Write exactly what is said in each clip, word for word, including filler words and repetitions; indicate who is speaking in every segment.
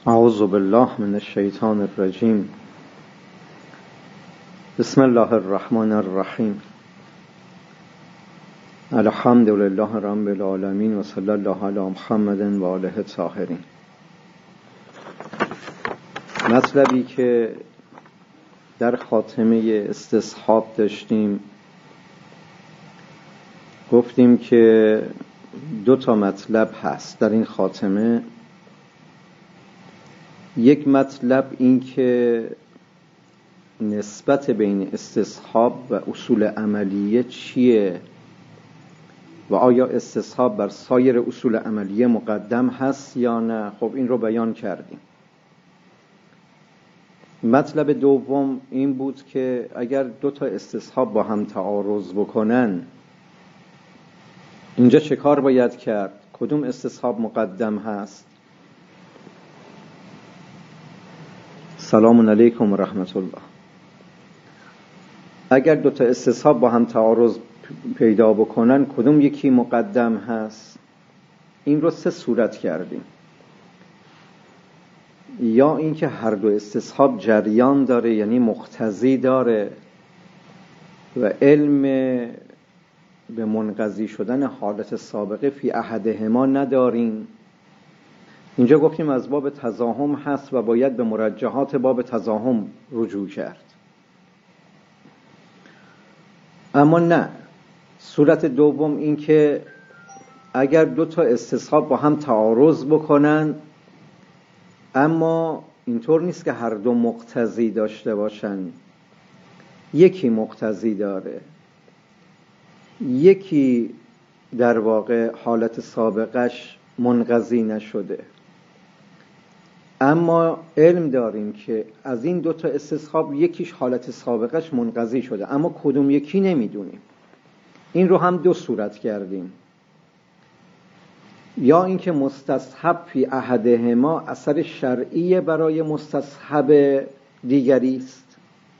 Speaker 1: اعوذ بالله من الشیطان الرجیم. بسم الله الرحمن الرحیم. الحمد لله رب العالمین و صلی الله علی محمد و آله الطاهرین. مطلبی که در خاتمه استصحاب داشتیم، گفتیم که دو تا مطلب هست در این خاتمه. یک مطلب این که نسبت بین استصحاب و اصول عملیه چیه و آیا استصحاب بر سایر اصول عملیه مقدم هست یا نه. خب این رو بیان کردیم. مطلب دوم این بود که اگر دو تا استصحاب با هم تعارض بکنن، اینجا چه کار باید کرد؟ کدوم استصحاب مقدم هست؟ سلام علیکم و رحمت الله. اگر دو تا استصحاب با هم تعارض پیدا بکنن، کدوم یکی مقدم هست؟ این رو سه صورت کردیم. یا اینکه هر دو استصحاب جریان داره، یعنی مقتضی داره و علم به منقضی شدن حالت سابقه فی احدهما نداریم. اینجا گفتیم از باب تزاحم هست و باید به مرجحات باب تزاحم رجوع کرد. اما نه، صورت دوم این که اگر دو تا استصحاب با هم تعارض بکنن، اما اینطور نیست که هر دو مقتضی داشته باشن، یکی مقتضی داره، یکی در واقع حالت سابقش منقضی نشده، اما علم داریم که از این دو تا استصحاب یکیش حالت سابقش منقضی شده، اما کدوم یکی نمیدونیم. این رو هم دو صورت کردیم. یا اینکه مستصحب فی احدهما اثر شرعی برای مستصحب دیگری است،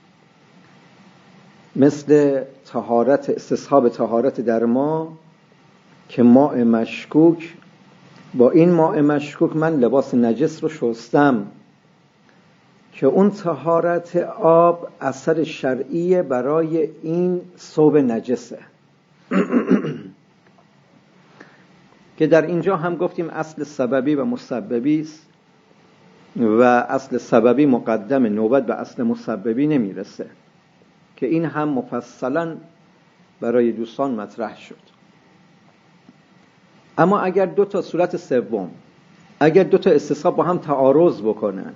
Speaker 1: مثل طهارت، استصحاب طهارت در ما که ماء مشکوک، با این ماء مشکوک من لباس نجس رو شستم، که اون طهارت آب اثر شرعی برای این ثوب نجسه. که در اینجا هم گفتیم اصل سببی و مسببی است و اصل سببی مقدم، نوبت به اصل مسببی نمیرسه، که این هم مفصلا برای دوستان مطرح شد. اما اگر دو تا صورت سوم، اگر دو تا استصحاب با هم تعارض بکنن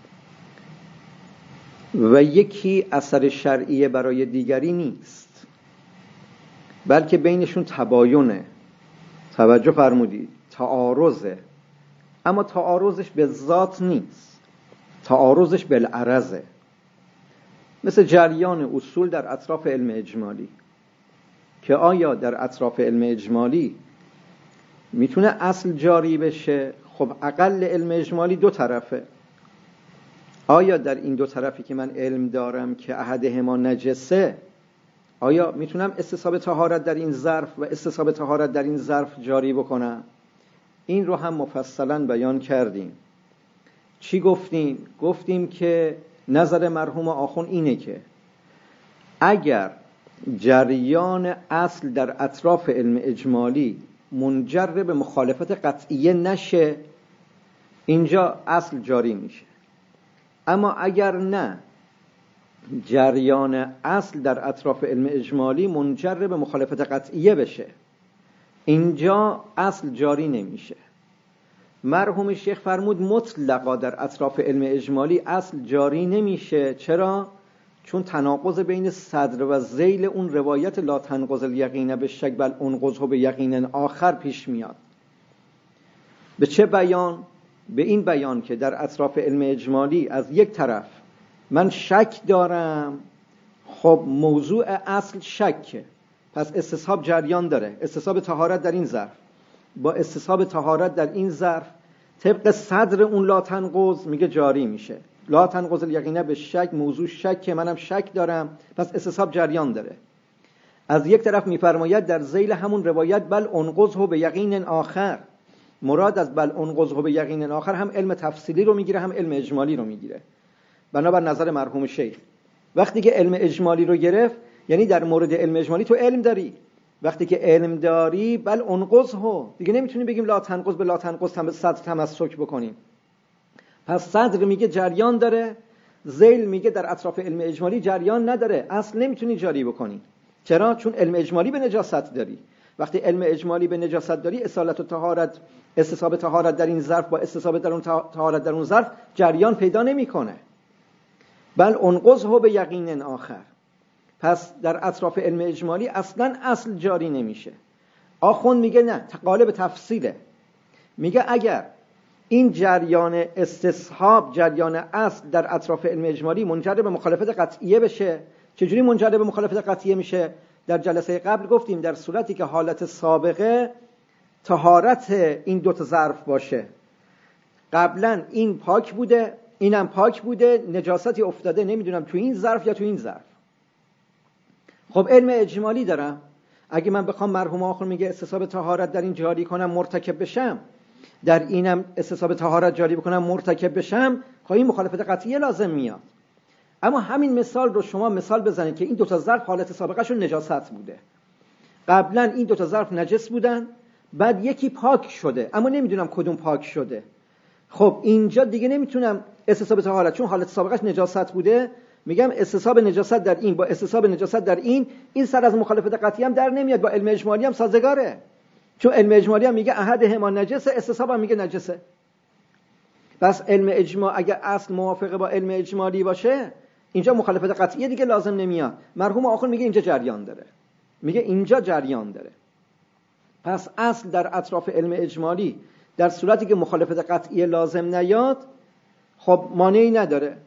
Speaker 1: و یکی اثر شرعی برای دیگری نیست، بلکه بینشون تباینه، توجه فرمودید، تعارضه، اما تعارضش به ذات نیست، تعارضش بالعرضه، مثل جریان اصول در اطراف علم اجمالی، که آیا در اطراف علم اجمالی میتونه اصل جاری بشه؟ خب اقل علم اجمالی دو طرفه. آیا در این دو طرفی که من علم دارم که احدهما نجسه، آیا میتونم استصحاب طهارت در این ظرف و استصحاب طهارت در این ظرف جاری بکنم؟ این رو هم مفصلا بیان کردیم. چی گفتیم؟ گفتیم که نظر مرحوم آخوند اینه که اگر جریان اصل در اطراف علم اجمالی منجر به مخالفت قطعیه نشه، اینجا اصل جاری میشه. اما اگر نه، جریان اصل در اطراف علم اجمالی منجر به مخالفت قطعیه بشه، اینجا اصل جاری نمیشه. مرحوم شیخ فرمود مطلقا در اطراف علم اجمالی اصل جاری نمیشه. چرا؟ چون تناقض بین صدر و ذیل اون روایت لا تنقض الیقین بالشک بل انقضه بیقین آخر پیش میاد. به چه بیان؟ به این بیان که در اطراف علم اجمالی از یک طرف من شک دارم، خب موضوع اصل شکه، پس استصحاب جریان داره، استصحاب طهارت در این ظرف با استصحاب طهارت در این ظرف طبق صدر اون لا تنقض میگه جاری میشه. لا تنقض الیقین بالشک، موضوع شک، منم شک دارم، پس استصحاب جریان داره. از یک طرف میفرماید در ذیل همون روایت بل انقضه بیقین آخر، مراد از بل انقضه به یقین آخر هم علم تفصیلی رو میگیره هم علم اجمالی رو میگیره. بنابر نظر مرحوم شیخ وقتی که علم اجمالی رو گرفت یعنی در مورد علم اجمالی تو علم داری، وقتی که علم داری بل انقضه دیگه نمیتونیم بگیم لا تنقض به لا تنقض تم صدر تمسک بکنیم. پس صدر میگه جریان داره، ذیل میگه در اطراف علم اجمالی جریان نداره، اصل نمیتونی جاری بکنی. چرا؟ چون علم اجمالی به نجاست داری. وقتی علم اجمالی به نجاست داری اصالت و طهارت، استصحاب طهارت در این ظرف با استصحاب در اون طهارت در اون ظرف جریان پیدا نمیکنه. بل انقضه به یقین آخر. پس در اطراف علم اجمالی اصلا اصل جاری نمیشه. آخوند میگه نه، قالب تفصیله. میگه اگر این جریان استصحاب جریان اصل در اطراف علم اجمالی منجر به مخالفت قطعیه بشه، چجوری منجر به مخالفت قطعیه میشه؟ در جلسه قبل گفتیم در صورتی که حالت سابقه طهارت این دو تا ظرف باشه، قبلا این پاک بوده اینم پاک بوده، نجاستی افتاده نمیدونم تو این ظرف یا تو این ظرف. خب علم اجمالی دارم، اگه من بخوام مرحوم آخر میگه استصحاب طهارت در این جاری کنم مرتکب بشم، در اینم استصحاب طهارت جاری بکنم مرتکب بشم، خب این مخالفت قطعیه لازم میاد. اما همین مثال رو شما مثال بزنید که این دو تا ظرف حالت سابقهشون نجاست بوده، قبلا این دو تا ظرف نجس بودن، بعد یکی پاک شده اما نمیدونم کدوم پاک شده. خب اینجا دیگه نمیتونم استصحاب طهارت، چون حالت سابقهش نجاست بوده، میگم استصحاب نجاست در این با استصحاب نجاست در این، این سر از مخالفت قطعی هم در نمیاد، با علم اجمالی هم سازگاره، چون علم اجمالی هم میگه احدهما نجسه، استصحاب هم میگه نجسه. پس علم اجماع اگر اصل موافقه با علم اجمالی باشه اینجا مخالفت قطعی دیگه لازم نمیاد. مرحوم آخر میگه اینجا جریان داره، میگه اینجا جریان داره. پس اصل در اطراف علم اجمالی در صورتی که مخالفت قطعی لازم نیاد خب مانعی نداره.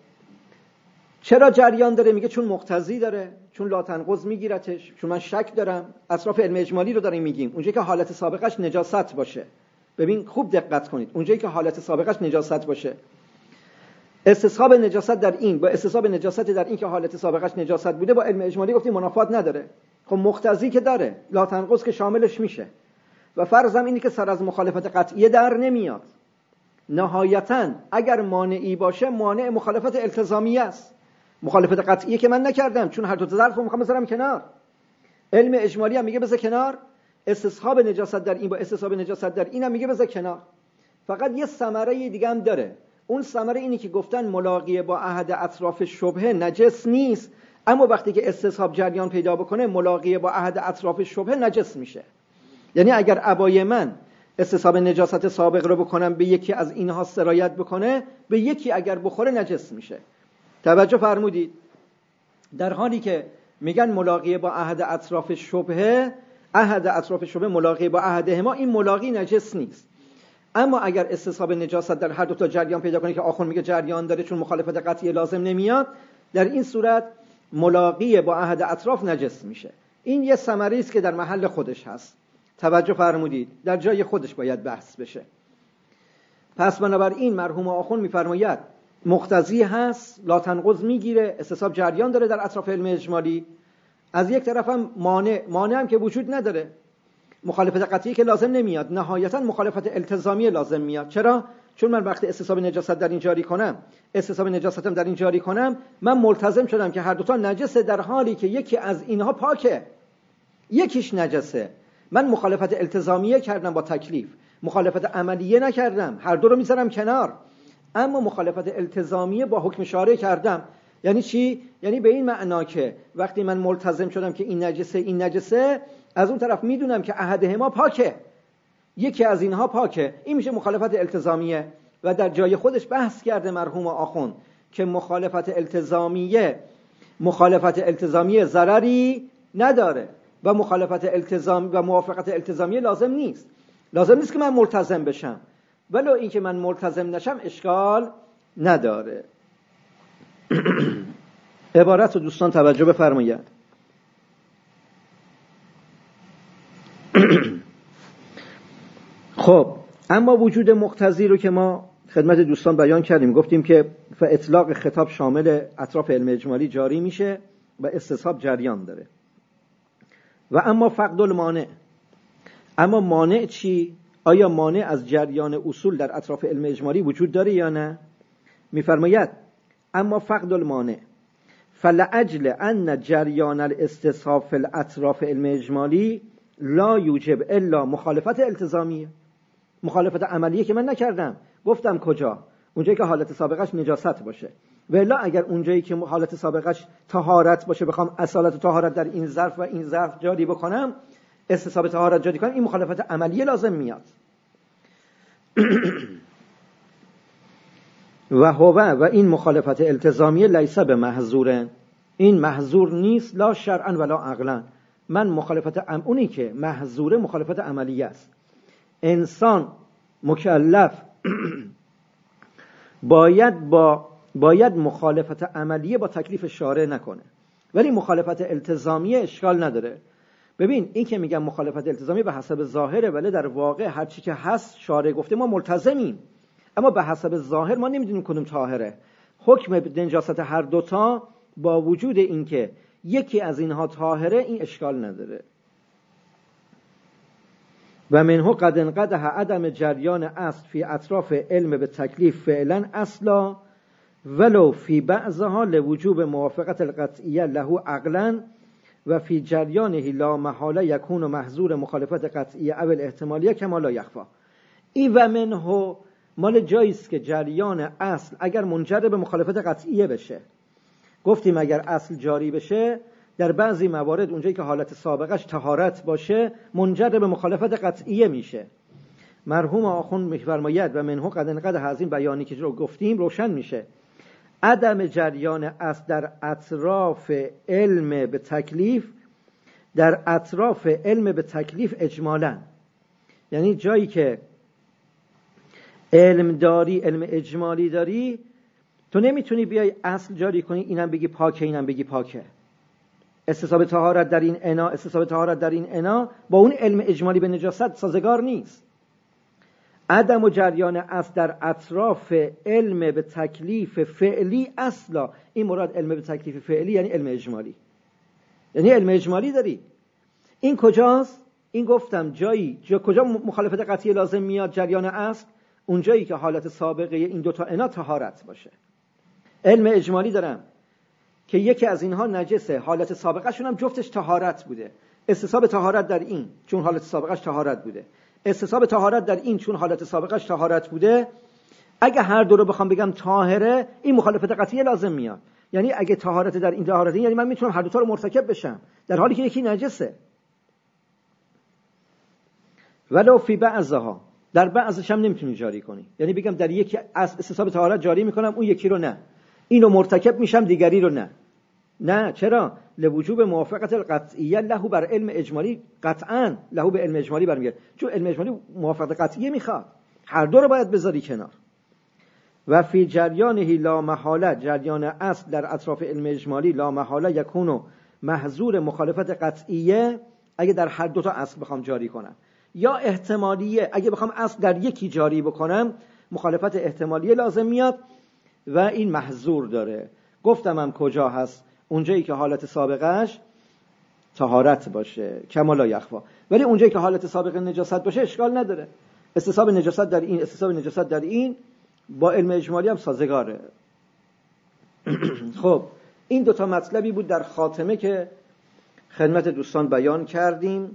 Speaker 1: چرا جریان داره؟ میگه چون مقتضی داره، چون لا تنقض میگیرتش، چون من شک دارم. اطراف علم اجمالی رو داریم میگیم، اونجایی که حالت سابقش نجاست باشه. ببین خوب دقت کنید، اونجایی که حالت سابقش نجاست باشه، استصحاب نجاست در این با استصحاب نجاست در این که حالت سابقش نجاست بوده با علم اجمالی گفتیم منافات نداره. خب مقتضی که داره، لا تنقض که شاملش میشه، و فرضم اینه که سر از مخالفت قطعیه در نمیاد. نهایتاً اگر مانعی باشه مانع مخالفت التزامیه است، مخالفت قطعیه که من نکردم، چون هر دو تا ظرف رو میخوام بذارم کنار. علم اجمالی هم میگه بذار کنار، استصحاب نجاست در این با استصحاب نجاست در این هم میگه بذار کنار. فقط یه ثمره دیگه هم داره، اون ثمره اینی که گفتن ملاقیه با احد اطراف شبهه نجس نیست، اما وقتی که استصحاب جریان پیدا بکنه ملاقیه با احد اطراف شبهه نجس میشه. یعنی اگر عبای من استصحاب نجاست سابق رو بکنم به یکی از اینها سرایت بکنه، به یکی اگر بخوره نجس میشه. توجه فرمودید؟ در حالی که میگن ملاقیه با احد اطراف شبهه، احد اطراف شبهه ملاقیه با احدهما، این ملاقی نجس نیست. اما اگر استصحاب نجاست در هر دو تا جریان پیدا کنه که آخر میگه جریان داره چون مخالفت قطعی لازم نمیاد، در این صورت ملاقی با احد اطراف نجس میشه. این یه ثمره است که در محل خودش هست. توجه فرمودید؟ در جای خودش باید بحث بشه. پس بنابراین مرحوم آخوند میفرماید مقتضی هست، لا تنقض میگیره، استصحاب جریان داره در اطراف علم اجمالی. از یک طرف هم مانع مانع هم که وجود نداره، مخالفت قطعی که لازم نمیاد، نهایتا مخالفت التزامی لازم میاد. چرا؟ چون من وقتی استصحاب نجاست در این جاری کنم، استصحاب نجاستم در این جاری کنم، من ملتزم شدم که هر دو تا نجسه، در حالی که یکی از اینها پاکه یکیش نجسه. من مخالفت التزامیه کردم با تکلیف، مخالفت عملیه نکردم، هر دو رو میذارم کنار. اما مخالفت التزامیه با حکم شارع کردم. یعنی چی؟ یعنی به این معنا که وقتی من ملتزم شدم که این نجسه این نجسه، از اون طرف میدونم که احدهما پاکه، یکی از اینها پاکه، این میشه مخالفت التزامیه. و در جای خودش بحث کرده مرحوم آخوند که مخالفت التزامیه مخالفت التزامیه ضرری نداره و مخالفت التزام و موافقت التزامیه لازم نیست. لازم نیست که من ملتزم بشم، ولو این که من ملتزم نشم اشکال نداره. عبارت رو دوستان توجه بفرمایید. خب اما وجود مقتضی رو که ما خدمت دوستان بیان کردیم، گفتیم که اطلاق خطاب شامل اطراف علم اجمالی جاری میشه و استصحاب جریان داره. و اما فقد المانع، اما مانع چی؟ آیا مانع از جریان اصول در اطراف علم اجمالی وجود داره یا نه؟ میفرماید اما فقد المانع فلأجل ان جریان الاستصحاب فی الاطراف علم اجمالی لا یوجب الا مخالفت التزامیه. مخالفت عملیه که من نکردم، گفتم کجا؟ اونجایی که حالت سابقش نجاست باشه. والا اگر اونجایی که حالت سابقش طهارت باشه بخوام اصالت طهارت در این ظرف و این ظرف جاری بکنم، استصحاب طهارت جاری کنم، این مخالفت عملیه لازم میاد. و هو و این مخالفت التزامیه لیس به محظور، این محظور نیست لا شرعا ولا عقلا. من مخالفت ام اونی که محظور مخالفت عملیه است. انسان مکلف باید با باید مخالفت عملیه با تکلیف شارع نکنه، ولی مخالفت التزامیه اشکال نداره. ببین این که میگم مخالفت التزامیه به حسب ظاهره، ولی در واقع هر چی که هست شارع گفته ما ملتزمیم، اما به حسب ظاهر ما نمیدونیم کدوم طاهره. حکم نجاست هر دوتا با وجود اینکه یکی از اینها طاهره این اشکال نداره. و منه قد انقدح عدم جریان اصل فی اطراف علم به تکلیف فعلا اصلا ولو فی بعضها لوجوب موافقت القطعیه له عقلا و فی جریانه لا محاله یکون محظور مخالفت قطعیه اول احتمالیه کما لا یخفا. ای و منه مال جاییست که جریان اصل اگر منجر به مخالفت قطعیه بشه. گفتیم اگر اصل جاری بشه در بعضی موارد اونجایی که حالت سابقش طهارت باشه منجر به مخالفت قطعیه میشه. مرحوم آخوند میفرماید و منه قد انقدح از این بیانی که رو گفتیم روشن میشه عدم جریان اصل در اطراف علم به تکلیف، در اطراف علم به تکلیف اجمالا، یعنی جایی که علم داری، علم اجمالی داری، تو نمیتونی بیای اصل جاری کنی اینم بگی پاکه اینم بگی پاکه. استصحاب طهارت در این انا، استصحاب طهارت در این انا با اون علم اجمالی به نجاست سازگار نیست. عدم و جریان اصل در اطراف علم به تکلیف فعلی اصلا، این مراد علم به تکلیف فعلی یعنی علم اجمالی، یعنی علم اجمالی داری. این کجاست؟ این گفتم جایی جا کجا مخالفت قطعی لازم میاد جریان اصل؟ اون جایی که حالت سابقه این دوتا انا طهارت باشه. علم اجمالی دارم که یکی از اینها نجسه، حالت سابقه شون هم جفتش طهارت بوده. استصحاب طهارت در این چون حالت سابقش طهارت بوده، استصحاب طهارت در این چون حالت سابقش طهارت بوده. اگه هر دو رو بخوام بگم طاهره، این مخالفت قطعی لازم میاد. یعنی اگه طهارت در این طهارت این، یعنی من میتونم هر دو تا رو مرتکب بشم در حالی که یکی نجسه. ولو فی بعضها، در بعضش هم نمیتونی جاری کنی، یعنی بگم در یکی از استصحاب طهارت جاری میکنم اون یکی رو نه، اینو مرتکب میشم دیگری رو نه. نه، چرا؟ لوجوب موافقت القطعیه له بر علم اجمالی، قطعا له به علم اجمالی برمیگرد، چون علم اجمالی موافقت قطعیه میخواد، هر دو رو باید بذاری کنار. و فی جریانه لا محاله، جریان اصل در اطراف علم اجمالی لا محاله یکونو محظور مخالفت قطعیه، اگه در هر دو تا اصل بخوام جاری کنم، یا احتمالیه اگه بخوام اصل در یکی جاری بکنم مخالفت احتمالیه لازم میاد و این محظور داره. گفتم هم کجا هست؟ اونجایی که حالت سابقش طهارت باشه کما لا یخفا، ولی اونجایی که حالت سابقه نجاست باشه اشکال نداره. استصحاب نجاست در این، استصحاب نجاست در این با علم اجمالی هم سازگاره. خب این دوتا مطلبی بود در خاتمه که خدمت دوستان بیان کردیم.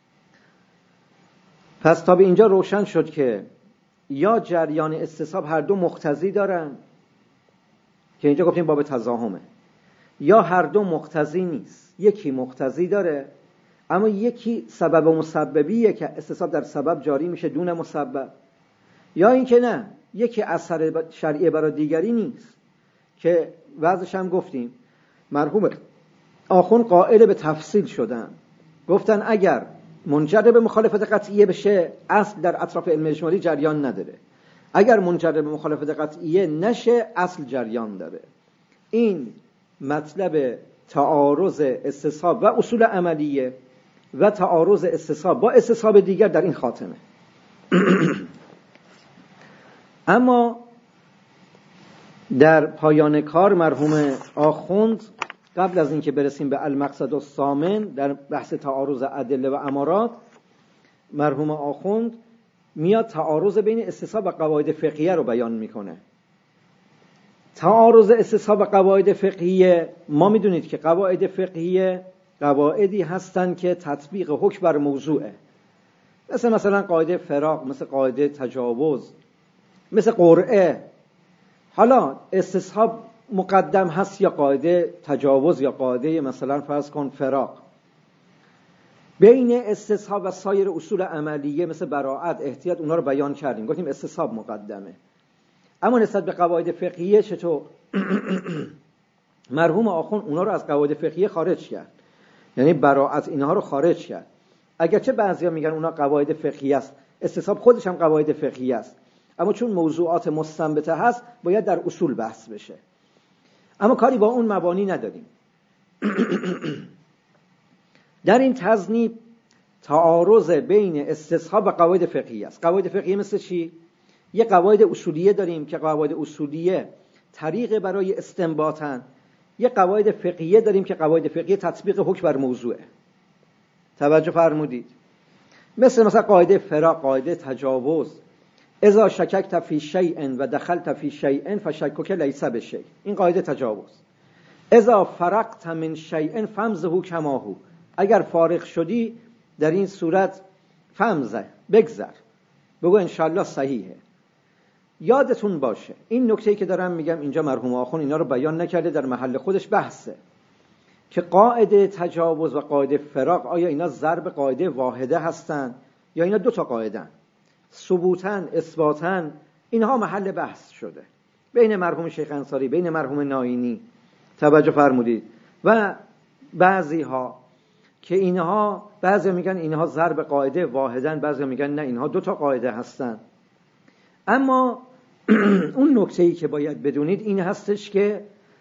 Speaker 1: پس تا به اینجا روشن شد که یا جریان استصحاب هر دو مقتضی دارن که اینجا گفتیم باب تزاحمه، یا هر دو مقتضی نیست، یکی مقتضی داره اما یکی سبب و مسببیه که استصحاب در سبب جاری میشه دون مسبب، یا اینکه نه یکی اثر شرعی برای دیگری نیست که وضعش هم گفتیم. مرحوم آخوند قائل به تفصیل شدن، گفتن اگر منجر به مخالفت قطعیه بشه اصل در اطراف علم اجمالی جریان نداره، اگر منجر به مخالفت قطعیه نشه اصل جریان داره. این مطلب تعارض استصحاب و اصول عملیه و تعارض استصحاب با استصحاب دیگر در این خاتمه. اما در پایان کار مرحوم آخوند قبل از اینکه برسیم به المقصد الثامن در بحث تعارض ادله و امارات، مرحوم آخوند میاد تعارض بین استصحاب و قواعد فقهیه رو بیان میکنه. تعارض استصحاب و قواعد فقهیه، ما میدونید که قواعد فقهیه قواعدی هستن که تطبیق حکم بر موضوعه، مثل مثلا قاعده فراق، مثل قاعده تجاوز، مثل قرعه. حالا استصحاب مقدم هست یا قاعده تجاوز یا قاعده مثلا فرض کن فراق. بین استصحاب و سایر اصول عملیه مثل براءت، احتیاط، اونا رو بیان کردیم، گفتیم استصحاب مقدمه. اما نسبت به قواعد فقهیه چطور؟ مرحوم آخوند اونا رو از قواعد فقهیه خارج کرد، یعنی براءت اینها رو خارج کرد. اگرچه بعضیا میگن اونا قواعد فقهیه است، استصحاب خودش هم قواعد فقهیه است، اما چون موضوعات مستنبطه هست باید در اصول بحث بشه. اما کاری با اون مبانی نداریم. در این تضنیب تعارض بین استصحاب و قواعد فقهیه است. قواعد فقهیه مثل چی؟ یه قواعد اصولیه داریم که قواعد اصولیه طریق برای استنباطن، یه قواعد فقهیه داریم که قواعد فقهیه تطبیق حکم بر موضوعه. توجه فرمودید؟ مثل مثلا قاعده فراق، قاعده تجاوز، اذا شککت فی شیء و دخلت فی شیء فشکک لیس بشیء، این قاعده تجاوز. اذا فرقت من شیء فامزه کما هو، اگر فارغ شدی در این صورت فمزه، بگذر، بگو انشالله صحیحه. یادتون باشه این نکته‌ای که دارم میگم اینجا مرحوم آخوند اینا رو بیان نکرده، در محل خودش بحثه که قاعده تجاوز و قاعده فراق آیا اینا ضرب قاعده واحده هستن یا اینا دو تا قاعده هستن، ثبوتن اثباتن، اینها محل بحث شده بین مرحوم شیخ انصاری، بین مرحوم ناینی. توجه فرمودید؟ و بعضی ها که اینها، بعضی میگن اینها ضرب قاعده واحدن، بعضی میگن نه اینها دو تا قاعده هستن. اما اون نکته‌ای که باید بدونید این هستش که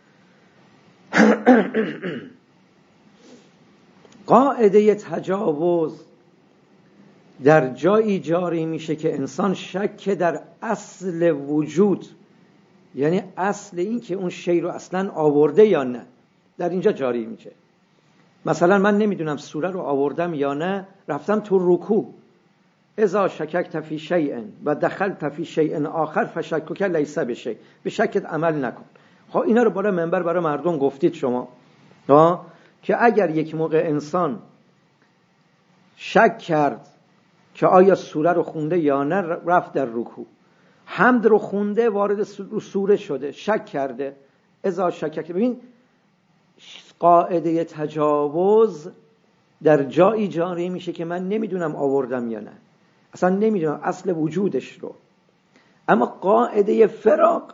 Speaker 1: قاعده تجاوز در جایی جاری میشه که انسان شک در اصل وجود، یعنی اصل این که اون شی رو اصلا آورده یا نه، در اینجا جاری میشه. مثلا من نمیدونم سوره رو آوردم یا نه، رفتم تو رکوع، اذا شککت فی شیء و دخلت فی شیء آخر فشکک لیس بشیء، به شکت عمل نکن. خب اینا رو بالا منبر برای مردم گفتید شما ها، که اگر یک موقع انسان شک کرد که آیا سوره رو خونده یا نه، رفت در رکوع، حمد رو خونده، وارد سوره شده، شک کرده، اذا شکک. ببین قاعده تجاوز در جایی جاری میشه که من نمیدونم آوردم یا نه، اصلا نمیدونم اصل وجودش رو. اما قاعده فراق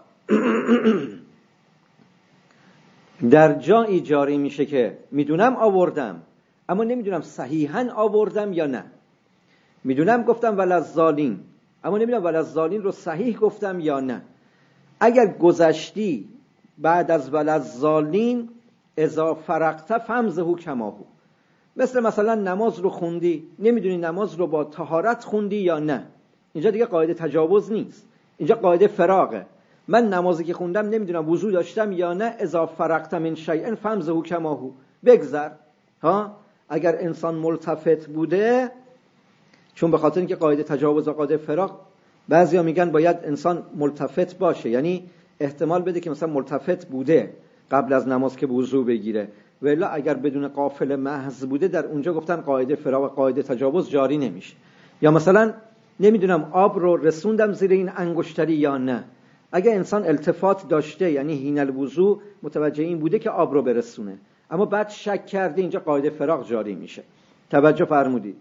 Speaker 1: در جایی جاری میشه که میدونم آوردم اما نمیدونم صحیحاً آوردم یا نه. میدونم گفتم وللضالین اما نمیدونم وللضالین رو صحیح گفتم یا نه. اگر گذشتی بعد از وللضالین اذا فرقت فامزه کما هو، مثل مثلا نماز رو خوندی، نمیدونی نماز رو با طهارت خوندی یا نه، اینجا دیگه قاعده تجاوز نیست، اینجا قاعده فراقه. من نمازی که خوندم نمیدونم وضو داشتم یا نه، اذا فرقت من شیء فامزه کما هو، بگذر. ها اگر انسان ملتفت بوده، چون به خاطر اینکه قاعده تجاوز و قاعده فراق بعضیا میگن باید انسان ملتفت باشه، یعنی احتمال بده که مثلا ملتفت بوده قبل از نماز که وضو بگیره، ولی اگر بدون قافله محض بوده در اونجا گفتن قاعده فراق و قاعده تجاوز جاری نمیشه. یا مثلا نمیدونم آب رو رسوندم زیر این انگشتری یا نه، اگر انسان التفات داشته یعنی حین الوضو متوجه این بوده که آب رو برسونه، اما بعد شک کرده، اینجا قاعده فراق جاری میشه. توجه فرمودید؟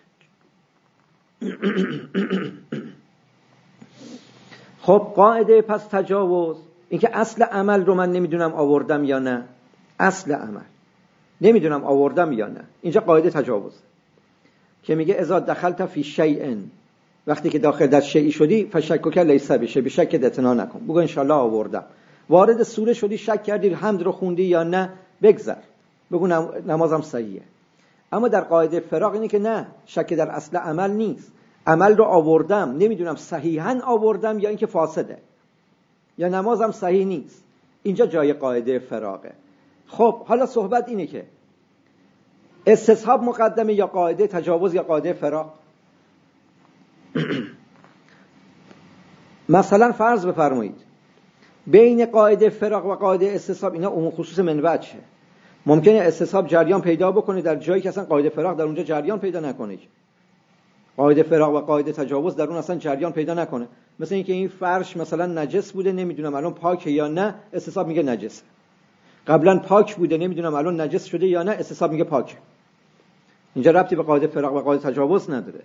Speaker 1: خب قاعده پس تجاوز، اینکه اصل عمل رو من نمیدونم آوردم یا نه، اصل عمل نمیدونم آوردم یا نه، اینجا قاعده تجاوز که میگه اذا دخلت فی شیء، وقتی که داخل در شیئی شدی فشکک لیس بشیء، به شک اعتنا نکن، بگو انشالله آوردم. وارد سوره شدی شک کردی حمد رو خوندی یا نه، بگذر، بگو نمازم صحیحه. اما در قاعده فراق اینه که نه، شک در اصل عمل نیست، عمل رو آوردم، نمیدونم صحیحاً آوردم یا اینکه فاسده یا نمازم صحیح نیست، اینجا جای قاعده فراقه. خب حالا صحبت اینه که استصحاب مقدمه یا قاعده تجاوز یا قاعده فراق؟ مثلا فرض بفرمایید بین قاعده فراق و قاعده استصحاب، اینا عموم خصوص من وجهه، ممکنه استصحاب جریان پیدا بکنه در جایی که اصلا قاعده فراق در اونجا جریان پیدا نکنه، قاعده فراق و قاعده تجاوز در اون اصلا جریان پیدا نکنه. مثلا اینکه این فرش مثلا نجس بوده، نمیدونم الان پاکه یا نه، استصحاب میگه نجسه. قبلا پاک بوده، نمیدونم الان نجس شده یا نه، استصحاب میگه پاکه. اینجا ربطی به قاعده فراق و قاعده تجاوز نداره.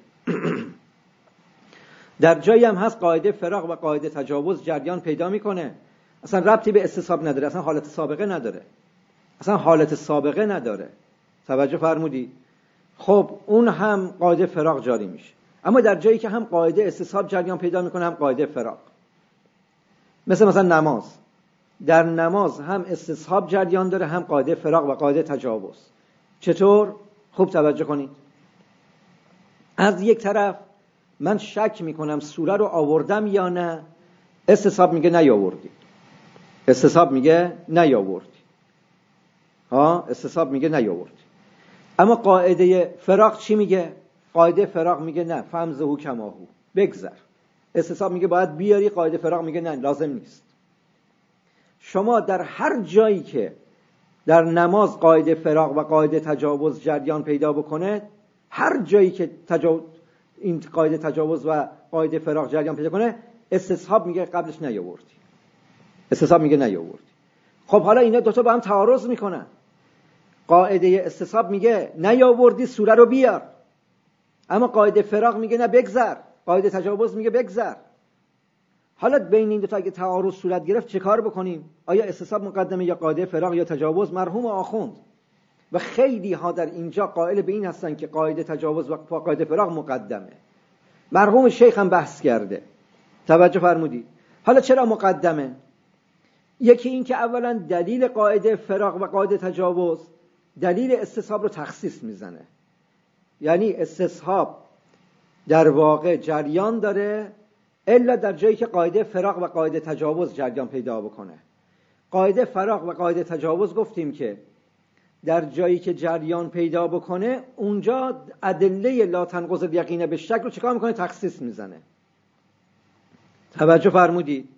Speaker 1: در جایی هم هست قاعده فراق و قاعده تجاوز جریان پیدا میکنه، اصلا ربطی به استصحاب نداره، اصلا حالت سابقه نداره، اصلا حالت سابقه نداره. توجه فرمودی؟ خب اون هم قاعده فراق جاری میشه. اما در جایی که هم قاعده استصحاب جریان پیدا میکنه هم قاعده فراق، مثل مثلا نماز، در نماز هم استصحاب جریان داره هم قاعده فراق و قاعده تجاوز. چطور؟ خوب توجه کنید. از یک طرف من شک میکنم سوره رو آوردم یا نه، استصحاب میگه نیاوردی، استصحاب میگه نیاوردی، ها استصحاب میگه نیاوردی. اما قاعده فراق چی میگه؟ قاعده فراق میگه نه، فمزهو کماهو، بگذر. استصحاب میگه باید بیاری، قاعده فراق میگه نه لازم نیست. شما در هر جایی که در نماز قاعده فراق و قاعده تجاوز جریان پیدا بکنه، هر جایی که تجاوز این قاعده تجاوز و قاعده فراق جریان پیدا کنه، استصحاب میگه قبلش نیاوردی، استصحاب میگه نیاوردی. خب حالا اینا دوتا با هم تعارض میکنن. قاعده استصحاب میگه نیاوردی سوره رو بیار، اما قاعده فراق میگه نه بگذر، قاعده تجاوز میگه بگذر. حالا بین این دو تا اگه تعارض صورت گرفت چه کار بکنیم؟ آیا استصحاب مقدمه یا قاعده فراق یا تجاوز؟ مرحوم آخوند و خیلی ها در اینجا قائل به این هستن که قاعده تجاوز و قاعده فراق مقدمه. مرحوم شیخ هم بحث کرده. توجه فرمودید؟ حالا چرا مقدمه؟ یکی این که اولا دلیل قاعده فراق و قاعده تجاوز دلیل استصحاب رو تخصیص میزنه، یعنی استصحاب در واقع جریان داره الا در جایی که قاعده فراق و قاعده تجاوز جریان پیدا بکنه. قاعده فراق و قاعده تجاوز گفتیم که در جایی که جریان پیدا بکنه اونجا ادله لا تنقض الیقین بالشک رو چیکار میکنه؟ تخصیص میزنه. توجه فرمودید؟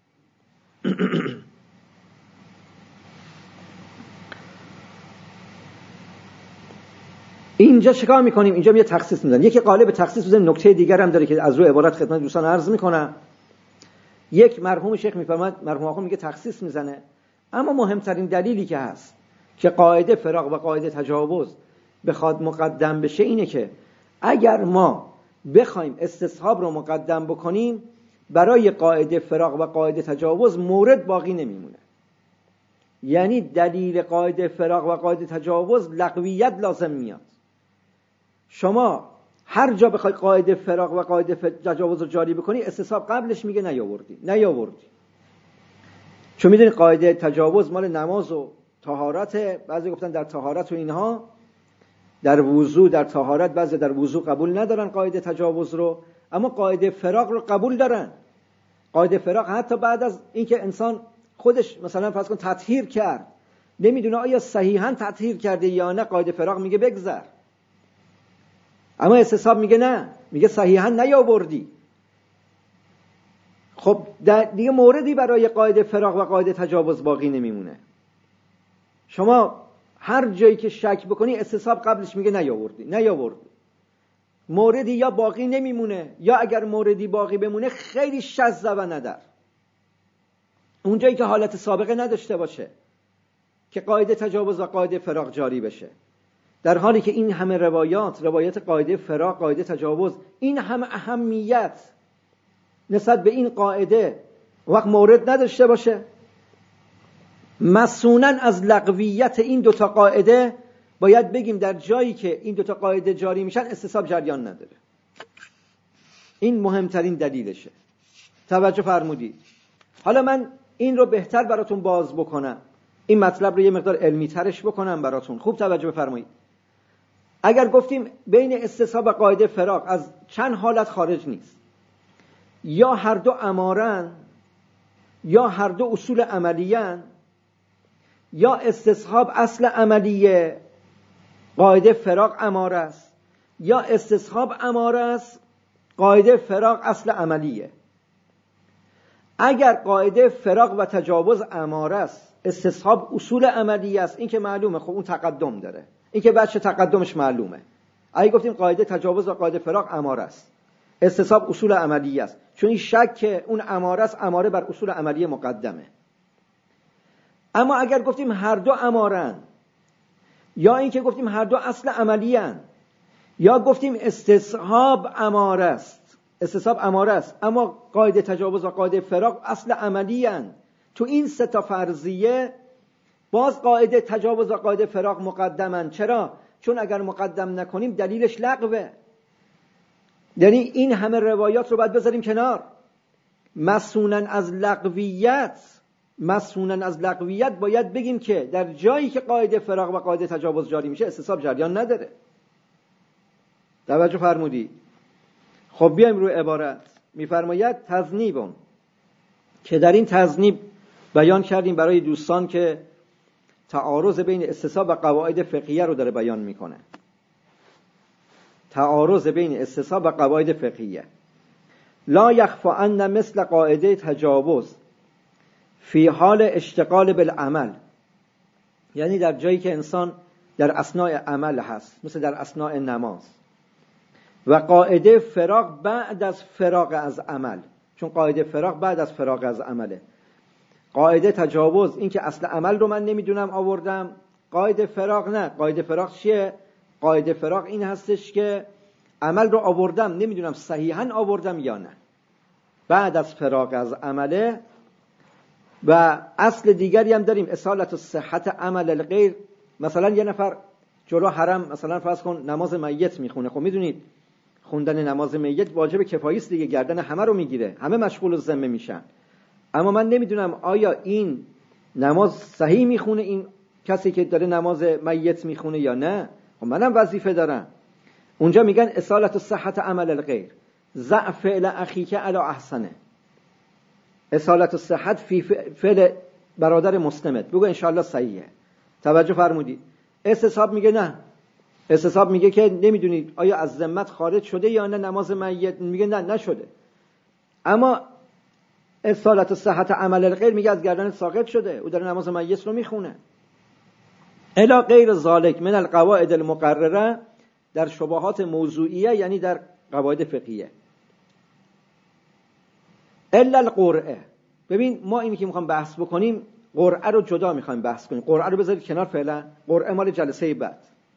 Speaker 1: اینجا چیکار میکنیم؟ اینجا یه تخصیص میزنه. یکی قالب تخصیص میزنه. نکته دیگر هم داره که از روی عبارت خدمت دوستان عرض میکنم. یک، مرحوم شیخ میفرماد، مرحوم آقا میگه تخصیص میزنه، اما مهمترین دلیلی که هست که قاعده فراق و قاعده تجاوز بخواد مقدم بشه اینه که اگر ما بخوایم استصحاب رو مقدم بکنیم برای قاعده فراق و قاعده تجاوز مورد باقی نمیمونه. یعنی دلیل قاعده فراق و قاعده تجاوز لغویت لازم میاد. شما هر جا بخوای قاعده فراق و قاعده تجاوز رو جاری بکنی استصحاب قبلش میگه نیاوردی نیاوردی. چون میدونی قاعده تجاوز مال نماز و طهارت، بعضی گفتن در طهارت و اینها، در وضو در طهارت، بعضی در وضو قبول ندارن قاعده تجاوز رو، اما قاعده فراق رو قبول دارن. قاعده فراق حتی بعد از اینکه انسان خودش مثلا فرض کن تطهیر کرد، نمیدونه آیا صحیحاً تطهیر کرده یا نه، قاعده فراق میگه بگذر. اما استصحاب میگه نه، میگه صحیحاً نیاوردی. خب دیگه موردی برای قاعده فراق و قاعده تجاوز باقی نمیمونه. شما هر جایی که شک بکنی استصحاب قبلش میگه نیاوردی نیاوردی. موردی یا باقی نمیمونه یا اگر موردی باقی بمونه خیلی شذ و ندر، اونجایی که حالت سابقه نداشته باشه که قاعده تجاوز و قاعده فراق جاری بشه. در حالی که این همه روایات، روایت قاعده فراق، قاعده تجاوز، این همه اهمیت نسبت به این قاعده وقت مورد نداشته باشه، مسئولاً از لغویت این دوتا قاعده باید بگیم در جایی که این دوتا قاعده جاری میشن استصحاب جریان نداره. این مهمترین دلیلشه. توجه فرمودید؟ حالا من این رو بهتر براتون باز بکنم، این مطلب رو یه مقدار علمی ترش بکنم براتون. خوب توجه بفرمایید. اگر گفتیم بین استصحاب و قاعده فراق از چند حالت خارج نیست، یا هر دو امارن یا هر دو اصول عملیان، یا استصحاب اصل عملیه، قاعده فراق اماره است، یا استصحاب اماره است، قاعده فراق اصل عملیه. اگر قاعده فراق و تجاوز اماره است، استصحاب اصول عملی است، این که معلومه، خب اون تقدم داره، این که بچه تقدمش معلومه. اگه گفتیم قاعده تجاوز و قاعده فراق اماره است، استصحاب اصول عملی است، چون این شک که اون اماره است، اماره بر اصول عملی مقدمه. اما اگر گفتیم هر دو امارن، یا این که گفتیم هر دو اصل عملی ان، یا گفتیم استصحاب اماره است، استصحاب اماره است اما قاعده تجاوز و قاعده فراق اصل عملی ان، تو این سه تا فرضیه باز قاعده تجاوز و قاعده فراق مقدمن. چرا؟ چون اگر مقدم نکنیم دلیلش لغوه. یعنی این همه روایات رو باید بذاریم کنار. مسئولن از لغویت، مسئولن از لغویت باید بگیم که در جایی که قاعده فراق و قاعده تجاوز جاری میشه استصحاب جریان نداره. توجه فرمودی؟ خب بیایم روی عبارت. میفرماید تذنیبون، که در این تذنیب بیان کردیم برای دوستان که تعارض بین استصحاب و قواعد فقهیه رو داره بیان میکنه. تعارض بین استصحاب و قواعد فقهیه. لا یخفا ان مثل قاعده تجاوز فی حال اشتغال بالعمل، یعنی در جایی که انسان در اثناء عمل هست، مثل در اثناء نماز، و قاعده فراق بعد از فراق از عمل، چون قاعده فراق بعد از فراق از عمله. قاعده تجاوز این که اصل عمل رو من نمیدونم آوردم، قاعده فراق نه. قاعده فراق چیه؟ قاعده فراق این هستش که عمل رو آوردم، نمیدونم صحیحاً آوردم یا نه، بعد از فراق از عمله. و اصل دیگری هم داریم، اصالت صحت عمل الغیر. مثلا یه نفر جلو حرم مثلا فرض کن نماز میت میخونه، خب میدونید خوندن نماز میت واجب کفایی است دیگه، گردن همه رو میگیره، همه مشغول الذمه میشن. اما من نمیدونم آیا این نماز صحیح میخونه این کسی که داره نماز میت میخونه یا نه. خب منم وظیفه دارم. اونجا میگن اصالت صحت عمل الغیر، ضع فعل اخیک علی احسنه. اصالت صحت فی فعل برادر مسلمت، بگو انشاءالله صحیحه. توجه فرمودید؟ استصحاب میگه نه. استصحاب میگه که نمیدونید آیا از ذمت خارج شده یا نه نماز میت، میگه نه نشده. اما اصالت صحت عمل الغیر میگه از گردن ساقط شده، او داره نماز میت رو میخونه. الا غیر ذالک من القواعد المقرره، در شبهات موضوعیه یعنی در قواعد فقهیه. الا القرعه. ببین ما اینی که میخوام بحث بکنیم قرعه رو جدا میخوایم بحث کنیم، قرعه رو بذارید کنار فعلا، قرعه مال جلسه بعد.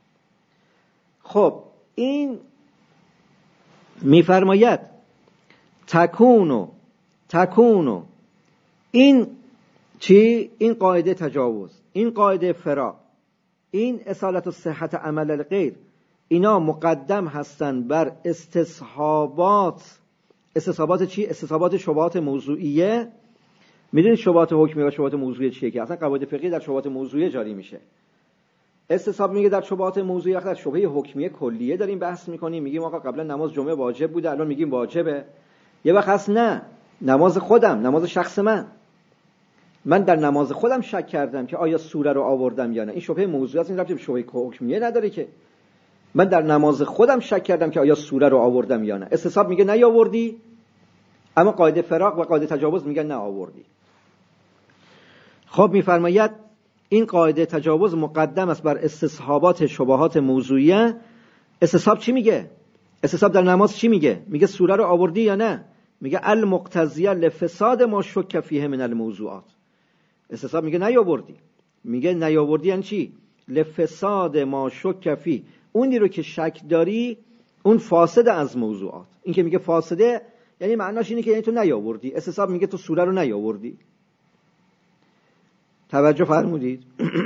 Speaker 1: خب این میفرماید تکونو تکونو این چی؟ این قاعده تجاوز، این قاعده فراق، این اصالت صحت عمل الغیر، اینا مقدم هستند بر استصحابات. استصحابات چی؟ استصحابات شبهات موضوعیه. میدونید شبهات حکمیه و شبهات موضوعیه چیه؟ که اصلا قواعد فقهی در شبهات موضوعیه جاری میشه. استصحاب میگه در شبهات موضوعیه، در شبهه حکمیه کلیه داریم بحث میکنیم، میگیم آقا قبلا نماز جمعه واجب بوده الان میگیم واجبه. یه وقت هست نه، نماز خودم، نماز شخص من، من در نماز خودم شک کردم که آیا سوره رو آوردم یا نه. این شبهه موضوعیه است، این رابطه به شبهه حکمیه نداره که. من در نماز خودم شک کردم که آیا سوره رو آوردم یا نه. استصحاب میگه نه آوردی، اما قاعده فراق و قاعده تجاوز میگه نه آوردی. خب میفرماید این قاعده تجاوز مقدم است بر استصحابات شبهات موضوعیه. استصحاب چی میگه؟ استصحاب در نماز چی میگه؟ میگه سوره رو آوردی یا نه؟ میگه المقتضیه لفساد ما شک فیه من الموضوعات. استصحاب میگه نه آوردی، میگه نه آوردی یعنی چی؟ لفساد ما شک فیه، اونی رو که شک داری اون فاسد از موضوعات. این که میگه فاسده یعنی معناش اینه که یعنی تو نیاوردی. استصحاب میگه تو سوره رو نیاوردی. توجه فرمودید؟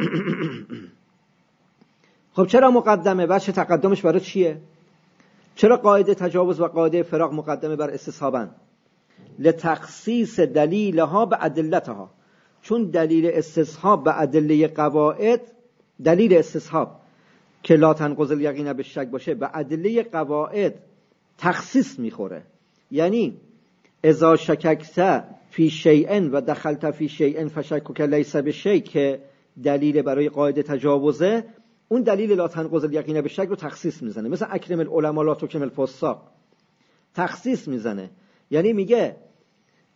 Speaker 1: خب چرا مقدمه؟ بچه تقدمش برای چیه؟ چرا قاعده تجاوز و قاعده فراق مقدمه بر استصحابن؟ لتخصیص دلیلها به ادلتها، چون دلیل استصحاب به ادله قواعد، دلیل استصحاب که لا تنقض الیقین به شک باشه به ادله قواعد تخصیص میخوره. یعنی اذا شککت فی شیئن و دخلت فی شیئن فشکک لیس بشیء که دلیل برای قاعده تجاوزه، اون دلیل لا تنقض الیقین به شک رو تخصیص میزنه. مثلا اکرم العلماء لا تکرم الفساق، تخصیص میزنه. یعنی میگه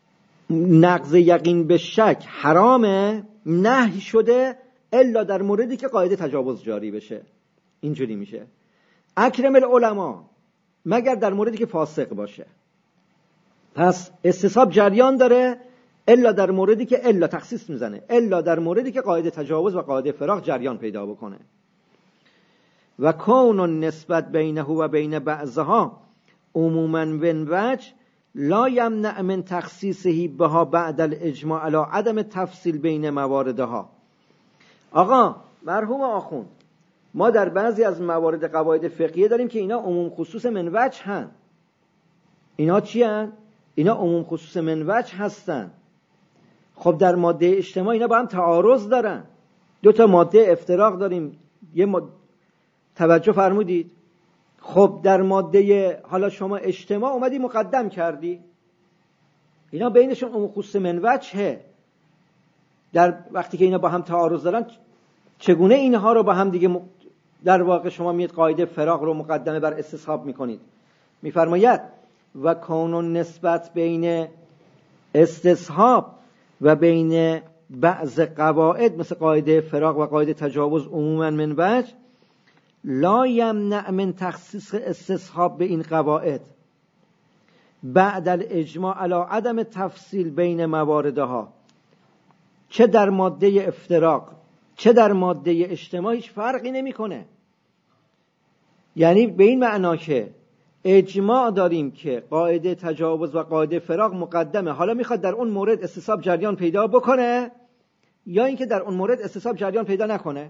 Speaker 1: نقض یقین به شک حرامه، نهی شده الا در موردی که قاعده تجاوز جاری بشه. اینجوری میشه اکرم العلماء، مگر در موردی که فاسق باشه. پس استصحاب جریان داره الا در موردی که الا تخصیص میزنه، الا در موردی که قاعده تجاوز و قاعده فراق جریان پیدا بکنه. و کون نسبت بینه و بین بعضها عموما ون وجه لا یمنع من تخصیصه بها بعد الاجماع علی عدم تفصیل بین مواردها. آقا مرحوم آخوند، ما در بعضی از موارد قواعد فقهیه داریم که اینا عموم خصوص من وجه هن. اینا چی هن؟ اینا عموم خصوص من وجه هستن. خب در ماده اجتماع اینا با هم تعارض دارن. دو تا ماده افتراق داریم. یه ماده توجه فرمودید. خب در ماده حالا شما اجتماع اومدی مقدم کردی، اینا بینشون عموم خصوص من وجهه. در وقتی که اینا با هم تعارض دارن چگونه اینها رو با هم دیگه در واقع شما میاد قاعده فراق رو مقدمه بر استصحاب میکنید؟ میفرماید و کانون نسبت بین استصحاب و بین بعض قواعد مثل قاعده فراق و قاعده تجاوز عموما من وجه لا یمنع من تخصیص استصحاب به این قواعد بعد الاجماع علی عدم تفصیل بین مواردها. چه در ماده افتراق چه در ماده اجتماع هیچ فرقی نمیکنه. یعنی به این معنا که اجماع داریم که قاعده تجاوز و قاعده فراق مقدمه، حالا میخواد در اون مورد استصحاب جریان پیدا بکنه یا اینکه در اون مورد استصحاب جریان پیدا نکنه.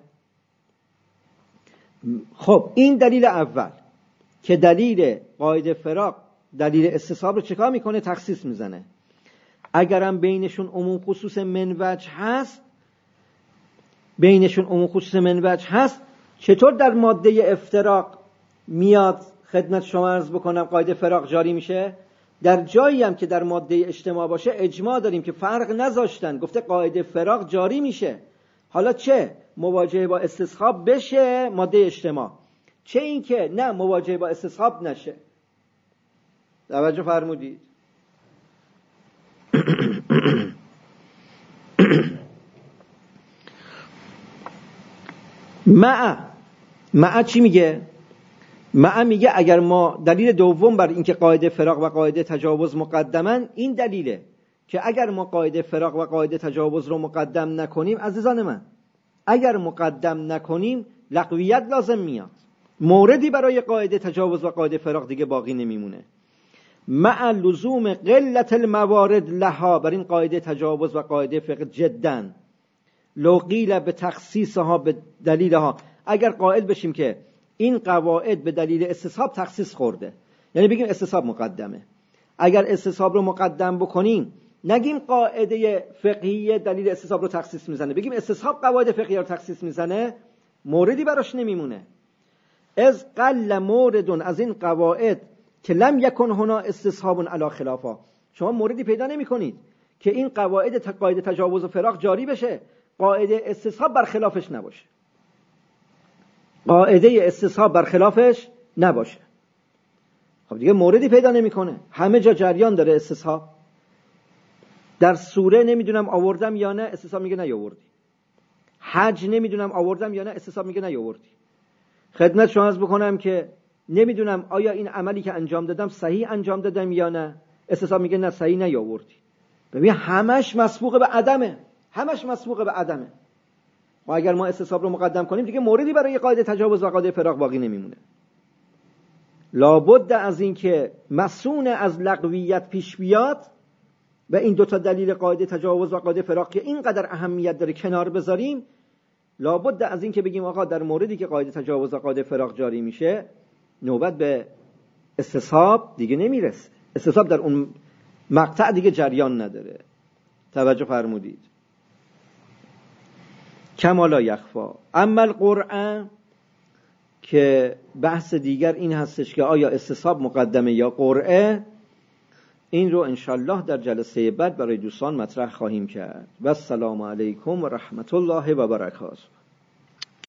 Speaker 1: خب این دلیل اول که دلیل قاعده فراق دلیل استصحاب رو چیکار میکنه؟ تخصیص میزنه. اگرم بینشون عموم خصوص من وجه هست بینشون عموم خصوص من وجه هست چطور در ماده افتراق میاد خدمت شما عرض بکنم قاعده فراق جاری میشه؟ در جایی هم که در ماده اجتماع باشه اجماع داریم که فرق نذاشتن، گفته قاعده فراق جاری میشه. حالا چه مواجهه با استصحاب بشه ماده اجتماع، چه این که نه مواجهه با استصحاب نشه. توجه فرمودید؟ مع مع چی میگه؟ مع میگه اگر ما دلیل دوم بر اینکه قاعده فراق و قاعده تجاوز مقدمن این دلیله که اگر ما قاعده فراق و قاعده تجاوز رو مقدم نکنیم، عزیزان من اگر مقدم نکنیم لغویت لازم میاد، موردی برای قاعده تجاوز و قاعده فراق دیگه باقی نمیمونه. مع لزوم قلت الموارد لها، بر این قاعده تجاوز و قاعده فقه جدا لو قیل به تخصیصها به دلیلها، اگر قائل بشیم که این قواعد به دلیل استصحاب تخصیص خورده، یعنی بگیم استصحاب مقدمه، اگر استصحاب رو مقدم بکنیم نگیم قاعده فقهی دلیل استصحاب رو تخصیص میزنه، بگیم استصحاب قواعد فقهی رو تخصیص میزنه، موردی براش نمیمونه. از قل موردون از این قواعد که لم یکن هنا استصحاب علی خلافا، شما موردی پیدا نمی کنید که این قواعد قاعده تجاوز و فراق جاری بشه قاعده استصحاب بر خلافش نباشه، قاعده استصحاب بر خلافش نباشه. خب دیگه موردی پیدا نمیکنه، همه جا جریان داره استصحاب. در سوره نمیدونم آوردم یا نه، استصحاب میگه نیاوردی. حج نمیدونم آوردم یا نه، استصحاب میگه نیاوردی. خدمت شما عرض بکنم که نمیدونم آیا این عملی که انجام دادم صحیح انجام دادم یا نه، استصحاب میگه نه صحیح نیاوردی. ببین همش مسبوق به عدمه، همش مسبوق به عدمه. و اگر ما استصحاب رو مقدم کنیم دیگه موردی برای قاعده تجاوز و قاعده فراق باقی نمیمونه. لابد از این که مسون از لغویت پیش بیاد و این دوتا دلیل قاعده تجاوز و قاعده فراق که اینقدر اهمیت داره کنار بذاریم، لابد از این که بگیم آقا در موردی که قاعده تجاوز و قاعده فراق جاری میشه نوبت به استصحاب دیگه نمیرسه، استصحاب در اون مقطع دیگه جریان نداره. توجه فرمودید؟ کما لا یخفا. اما القرآن که بحث دیگر این هستش که آیا استصحاب مقدمه یا قرعه، این رو انشالله در جلسه بعد برای دوستان مطرح خواهیم کرد. و السلام علیکم و رحمت الله و برکاته.